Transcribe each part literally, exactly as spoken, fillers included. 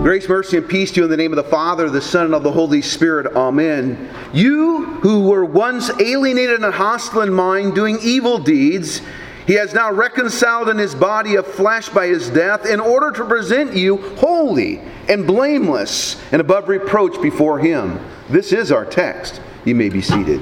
Grace, mercy, and peace to you in the name of the Father, the Son, and of the Holy Spirit. Amen. You who were once alienated and hostile in mind, doing evil deeds, He has now reconciled in His body of flesh by His death, in order to present you holy and blameless and above reproach before Him. This is our text. You may be seated.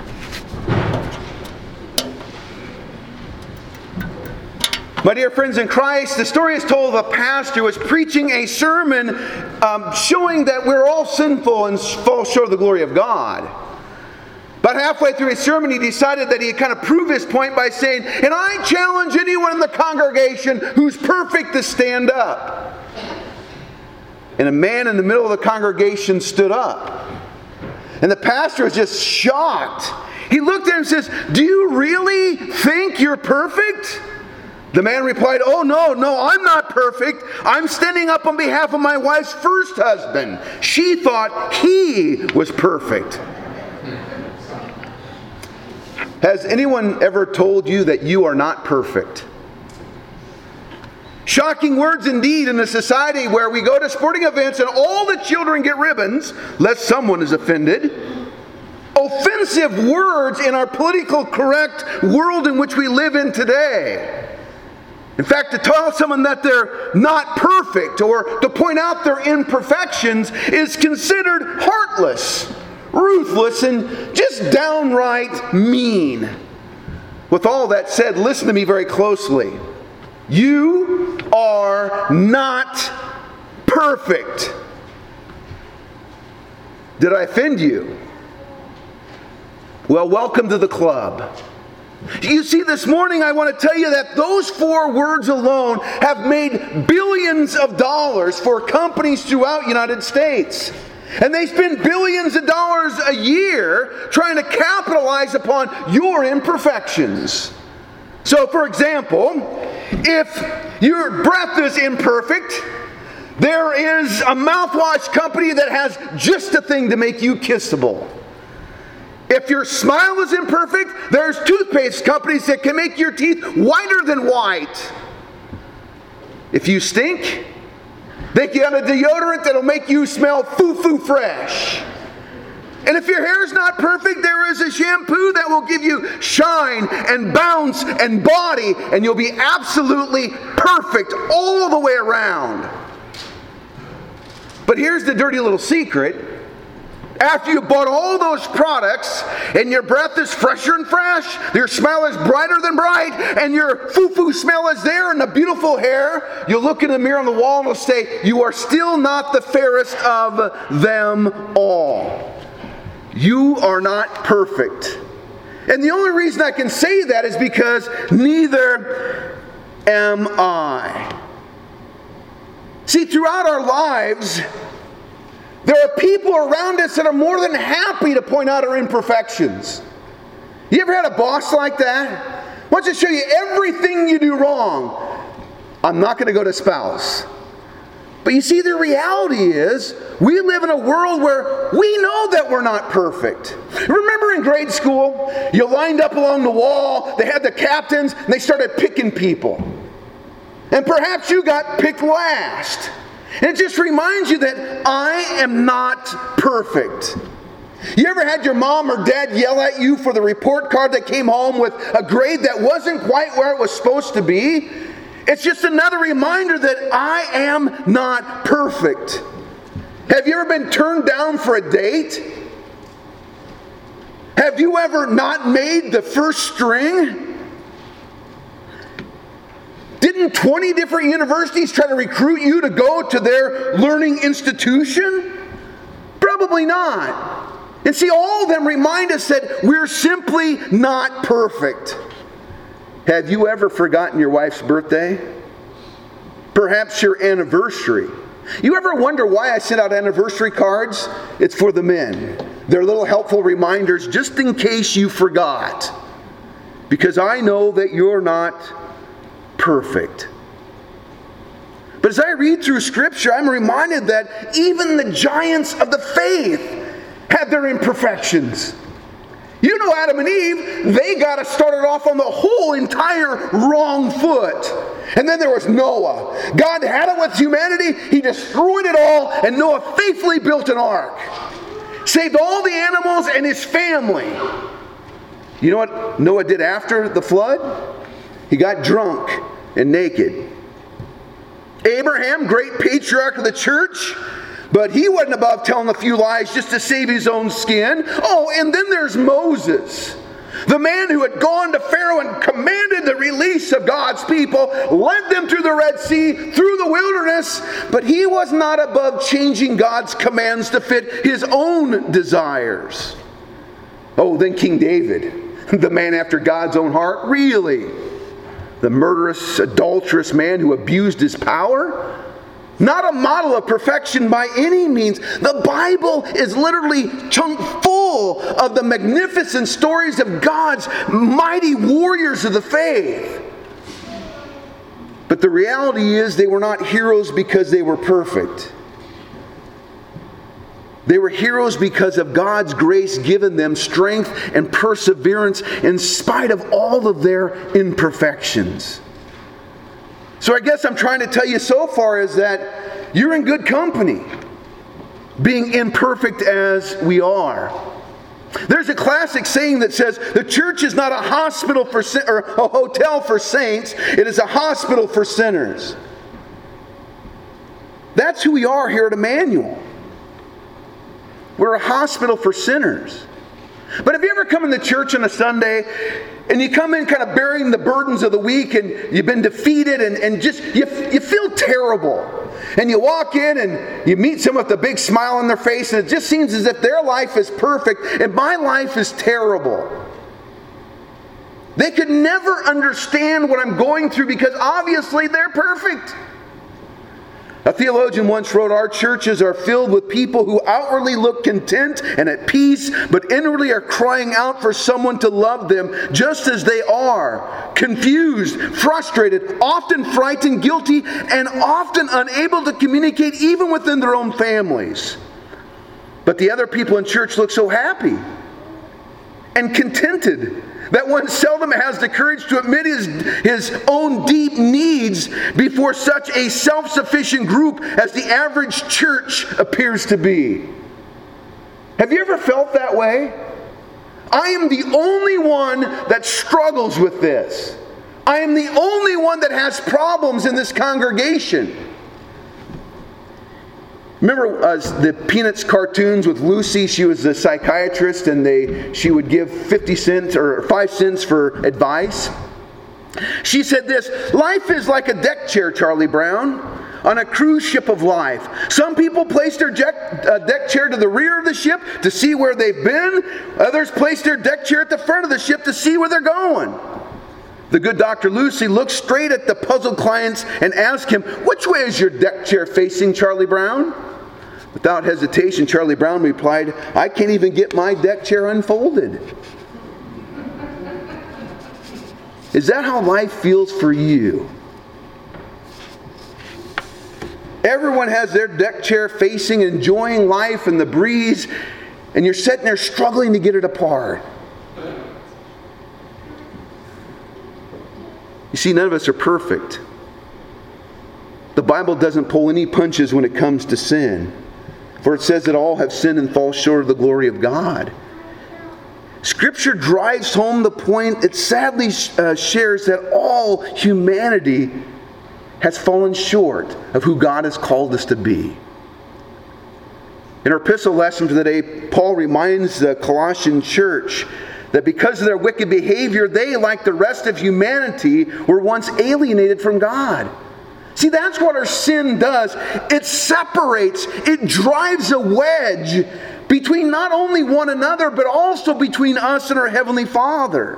My dear friends in Christ, the story is told of a pastor who was preaching a sermon um, showing that we're all sinful and fall short of the glory of God. But halfway through his sermon, he decided that he'd kind of prove his point by saying, and I challenge anyone in the congregation who's perfect to stand up. And a man in the middle of the congregation stood up. And the pastor was just shocked. He looked at him and says, do you really think you're perfect? The man replied, oh no, no, I'm not perfect. I'm standing up on behalf of my wife's first husband. She thought he was perfect. Has anyone ever told you that you are not perfect? Shocking words indeed in a society where we go to sporting events and all the children get ribbons, lest someone is offended. Offensive words in our political correct world in which we live in today. In fact, to tell someone that they're not perfect or to point out their imperfections is considered heartless, ruthless, and just downright mean. With all that said, listen to me very closely. You are not perfect. Did I offend you? Well, welcome to the club. You see, this morning I want to tell you that those four words alone have made billions of dollars for companies throughout the United States. And they spend billions of dollars a year trying to capitalize upon your imperfections. So, for example, if your breath is imperfect, there is a mouthwash company that has just a thing to make you kissable. If your smile is imperfect, there's toothpaste companies that can make your teeth whiter than white. If you stink, they get a deodorant that'll make you smell foo-foo fresh. And if your hair is not perfect, there is a shampoo that will give you shine and bounce and body, and you'll be absolutely perfect all the way around. But here's the dirty little secret. After you bought all those products and your breath is fresher and fresh, your smell is brighter than bright, and your foo-foo smell is there and the beautiful hair, you'll look in the mirror on the wall and it'll say, you are still not the fairest of them all. You are not perfect. And the only reason I can say that is because neither am I. See, throughout our lives, there are people around us that are more than happy to point out our imperfections. You ever had a boss like that? Wants to show you everything you do wrong. I'm not going to go to spouse. But you see, the reality is, we live in a world where we know that we're not perfect. Remember in grade school, you lined up along the wall, they had the captains, and they started picking people. And perhaps you got picked last. And it just reminds you that I am not perfect. You ever had your mom or dad yell at you for the report card that came home with a grade that wasn't quite where it was supposed to be? It's just another reminder that I am not perfect. Have you ever been turned down for a date? Have you ever not made the first string? Didn't twenty different universities try to recruit you to go to their learning institution? Probably not. And see, all of them remind us that we're simply not perfect. Have you ever forgotten your wife's birthday? Perhaps your anniversary. You ever wonder why I send out anniversary cards? It's for the men. They're little helpful reminders just in case you forgot. Because I know that you're not perfect. But as I read through Scripture, I'm reminded that even the giants of the faith had their imperfections. You know, Adam and Eve, they got to start it off on the whole entire wrong foot. And then there was Noah. God had it with humanity. He destroyed it all, and Noah faithfully built an ark. Saved all the animals and his family. You know what Noah did after the flood? He got drunk and naked. Abraham, great patriarch of the church, but he wasn't above telling a few lies just to save his own skin. Oh, and then there's Moses, the man who had gone to Pharaoh and commanded the release of God's people, led them through the Red Sea, through the wilderness, but he was not above changing God's commands to fit his own desires. Oh, then King David, the man after God's own heart, really? The murderous, adulterous man who abused his power? Not a model of perfection by any means. The Bible is literally chock full of the magnificent stories of God's mighty warriors of the faith. But the reality is they were not heroes because they were perfect. They were heroes because of God's grace given them strength and perseverance in spite of all of their imperfections. So I guess I'm trying to tell you so far is that you're in good company, being imperfect as we are. There's a classic saying that says, the church is not a hospital for sin- or a hotel for saints, it is a hospital for sinners. That's who we are here at Emmanuel. We're a hospital for sinners. But have you ever come in the church on a Sunday and you come in kind of bearing the burdens of the week and you've been defeated and, and just you, you feel terrible. And you walk in and you meet someone with a big smile on their face and it just seems as if their life is perfect and my life is terrible. They could never understand what I'm going through because obviously they're perfect. A theologian once wrote, our churches are filled with people who outwardly look content and at peace, but inwardly are crying out for someone to love them just as they are. Confused, frustrated, often frightened, guilty, and often unable to communicate even within their own families. But the other people in church look so happy and contented that one seldom has the courage to admit his, his own deep needs before such a self-sufficient group as the average church appears to be. Have you ever felt that way? I am the only one that struggles with this. I am the only one that has problems in this congregation. Remember uh, the Peanuts cartoons with Lucy? She was a psychiatrist and they she would give fifty cents or five cents for advice. She said this, life is like a deck chair, Charlie Brown, on a cruise ship of life. Some people place their deck, uh, deck chair to the rear of the ship to see where they've been. Others place their deck chair at the front of the ship to see where they're going. The good Doctor Lucy looked straight at the puzzled clients and asked him, which way is your deck chair facing, Charlie Brown? Without hesitation, Charlie Brown replied, I can't even get my deck chair unfolded. Is that how life feels for you? Everyone has their deck chair facing, enjoying life and the breeze, and you're sitting there struggling to get it apart. You see, none of us are perfect. The Bible doesn't pull any punches when it comes to sin. For it says that all have sinned and fall short of the glory of God. Scripture drives home the point. It sadly uh, shares that all humanity has fallen short of who God has called us to be. In our epistle lesson for the day, Paul reminds the Colossian church that because of their wicked behavior, they, like the rest of humanity, were once alienated from God. See, that's what our sin does. It separates, it drives a wedge between not only one another, but also between us and our Heavenly Father.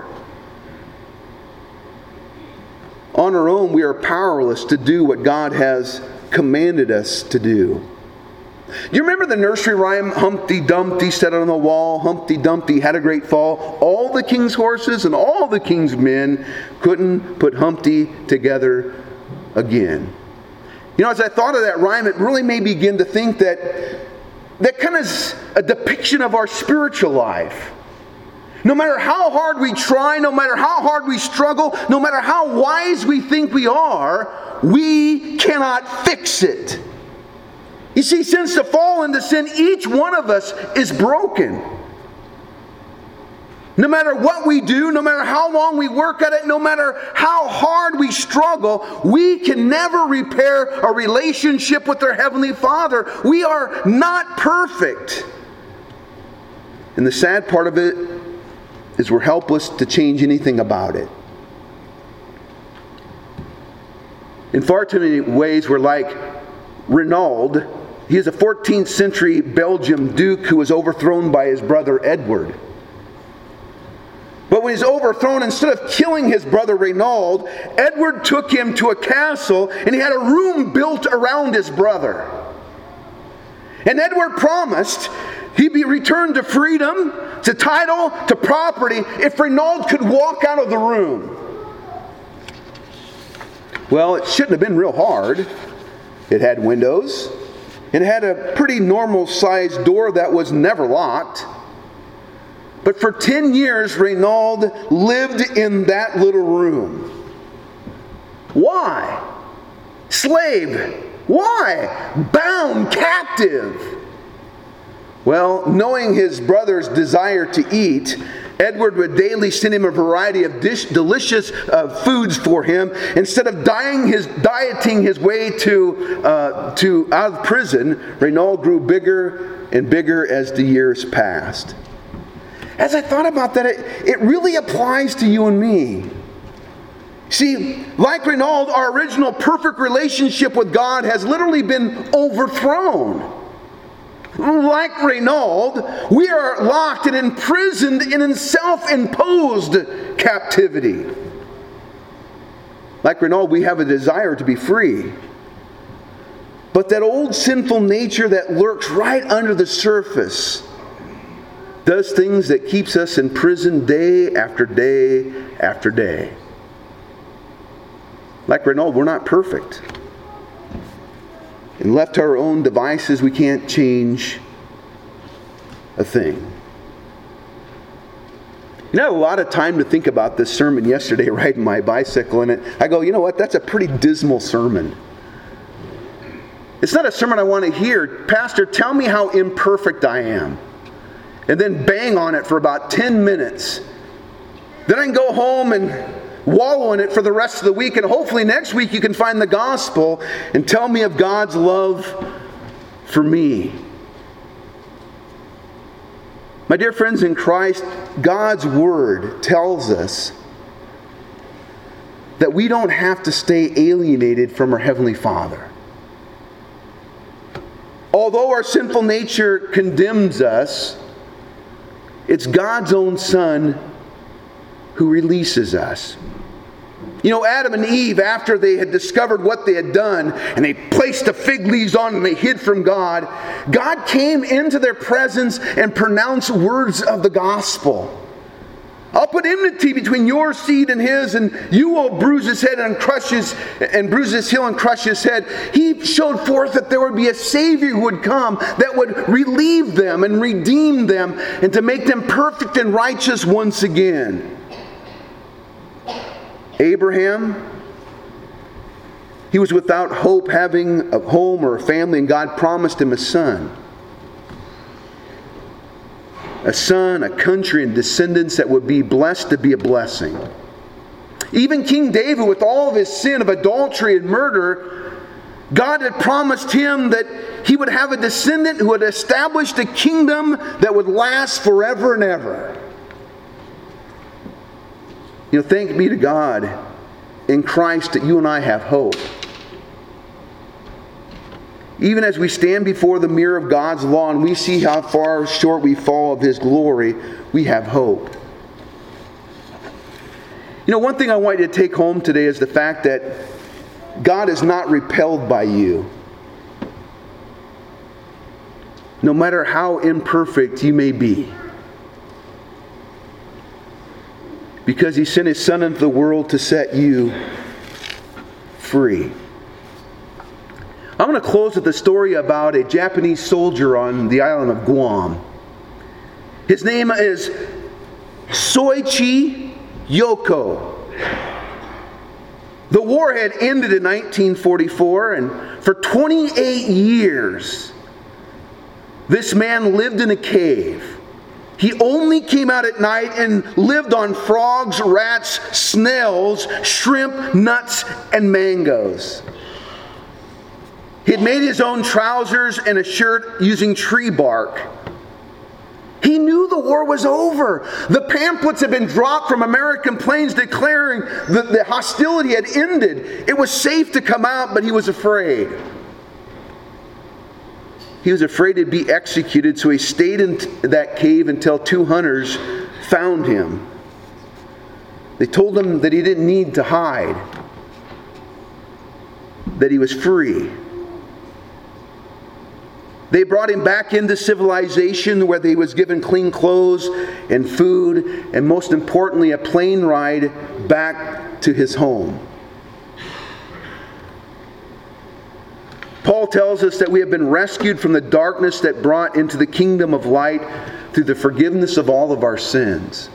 On our own, we are powerless to do what God has commanded us to do. You remember the nursery rhyme, Humpty Dumpty sat on the wall, Humpty Dumpty had a great fall. All the king's horses and all the king's men couldn't put Humpty together again. You know, as I thought of that rhyme, it really made me begin to think that that kind of is a depiction of our spiritual life. No matter how hard we try, no matter how hard we struggle, no matter how wise we think we are, we cannot fix it. You see, since the fall into sin, each one of us is broken. No matter what we do, no matter how long we work at it, no matter how hard we struggle, we can never repair a relationship with our Heavenly Father. We are not perfect. And the sad part of it is we're helpless to change anything about it. In far too many ways, we're like Renaud. He is a fourteenth century Belgian duke who was overthrown by his brother Edward. But when he's overthrown, instead of killing his brother Renaud, Edward took him to a castle and he had a room built around his brother. And Edward promised he'd be returned to freedom, to title, to property, if Renaud could walk out of the room. Well, it shouldn't have been real hard. It had windows. It had a pretty normal sized door that was never locked. But for ten years, Renaud lived in that little room. Why? Slave. Why? Bound, captive. Well, knowing his brother's desire to eat, Edward would daily send him a variety of dish, delicious uh, foods for him. Instead of dying his, dieting his way to, uh, to out of prison, Renaud grew bigger and bigger as the years passed. As I thought about that, it, it really applies to you and me. See, like Renaud, our original perfect relationship with God has literally been overthrown. Like Renaud, we are locked and imprisoned in self-imposed captivity. Like Renaud, we have a desire to be free. But that old sinful nature that lurks right under the surface does things that keeps us in prison day after day after day. Like Renaud, we're not perfect. And left to our own devices, we can't change a thing. You know, I had a lot of time to think about this sermon yesterday riding my bicycle, and it, I go, you know what, that's a pretty dismal sermon. It's not a sermon I want to hear. Pastor, tell me how imperfect I am. And then bang on it for about ten minutes. Then I can go home and wallow in it for the rest of the week, and hopefully next week you can find the gospel and tell me of God's love for me. My dear friends in Christ, God's Word tells us that we don't have to stay alienated from our Heavenly Father. Although our sinful nature condemns us, it's God's own Son who releases us. You know, Adam and Eve, after they had discovered what they had done, and they placed the fig leaves on and they hid from God, God came into their presence and pronounced words of the gospel. I'll put enmity between your seed and his, and you will bruise his head and crush his, and bruise his heel and crush his head. He showed forth that there would be a Savior who would come that would relieve them and redeem them and to make them perfect and righteous once again. Abraham, he was without hope, having a home or a family, and God promised him a son. A son, a country, and descendants that would be blessed to be a blessing. Even King David, with all of his sin of adultery and murder, God had promised him that he would have a descendant who would establish a kingdom that would last forever and ever. You know, thank be to God in Christ that you and I have hope. Even as we stand before the mirror of God's law and we see how far short we fall of His glory, we have hope. You know, one thing I want you to take home today is the fact that God is not repelled by you. No matter how imperfect you may be. Because He sent His Son into the world to set you free. I'm going to close with a story about a Japanese soldier on the island of Guam. His name is Soichi Yoko. The war had ended in nineteen forty-four, and for twenty-eight years, this man lived in a cave. He only came out at night and lived on frogs, rats, snails, shrimp, nuts, and mangoes. He had made his own trousers and a shirt using tree bark. He knew the war was over. The pamphlets had been dropped from American planes declaring that the hostility had ended. It was safe to come out, but he was afraid. He was afraid to be executed, so he stayed in that cave until two hunters found him. They told him that he didn't need to hide, that he was free. They brought him back into civilization, where he was given clean clothes and food, and most importantly, a plane ride back to his home. Paul tells us that we have been rescued from the darkness that brought into the kingdom of light through the forgiveness of all of our sins.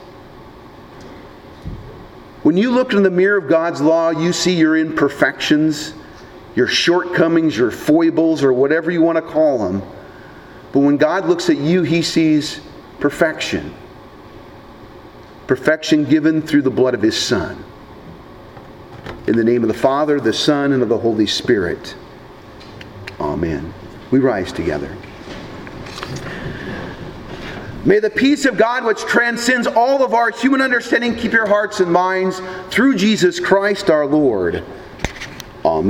When you look in the mirror of God's law, you see your imperfections, your shortcomings, your foibles, or whatever you want to call them. But when God looks at you, He sees perfection. Perfection given through the blood of His Son. In the name of the Father, the Son, and of the Holy Spirit. Amen. We rise together. May the peace of God, which transcends all of our human understanding, keep your hearts and minds through Jesus Christ our Lord. Amen.